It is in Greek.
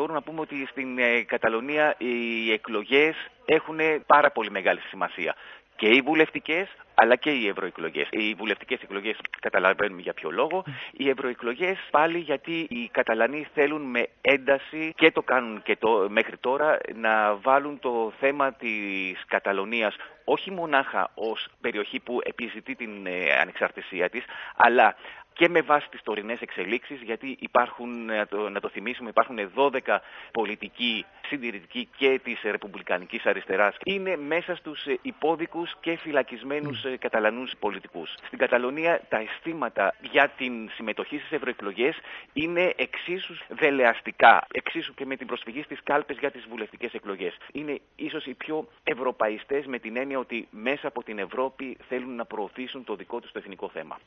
μπορούμε να πούμε ότι στην Καταλωνία οι εκλογές έχουν πάρα πολύ μεγάλη σημασία. Και οι βουλευτικές αλλά και οι ευρωεκλογές. Οι βουλευτικές εκλογές καταλαβαίνουμε για ποιο λόγο. Οι ευρωεκλογές πάλι γιατί οι Καταλανοί θέλουν με ένταση και το κάνουν και μέχρι τώρα να βάλουν το θέμα της Καταλωνίας όχι μονάχα ως περιοχή που επιζητεί την ανεξαρτησία της, αλλά και με βάση τις τωρινές εξελίξεις, γιατί υπάρχουν, να το θυμίσουμε, υπάρχουν 12 πολιτικοί συντηρητικοί και της ρεπουμπλικανικής αριστεράς. Είναι μέσα στους υπόδικους και φυλακισμένους Καταλανούς πολιτικούς. Στην Καταλωνία τα αισθήματα για την συμμετοχή στις ευρωεκλογές είναι εξίσου δελεαστικά, εξίσου και με την προσφυγή στις κάλπες για τις βουλευτικές εκλογές. Είναι ίσως οι πιο ευρωπαϊστές με την έννοια ότι μέσα από την Ευρώπη θέλουν να προωθήσουν το δικό τους το εθνικό θέμα.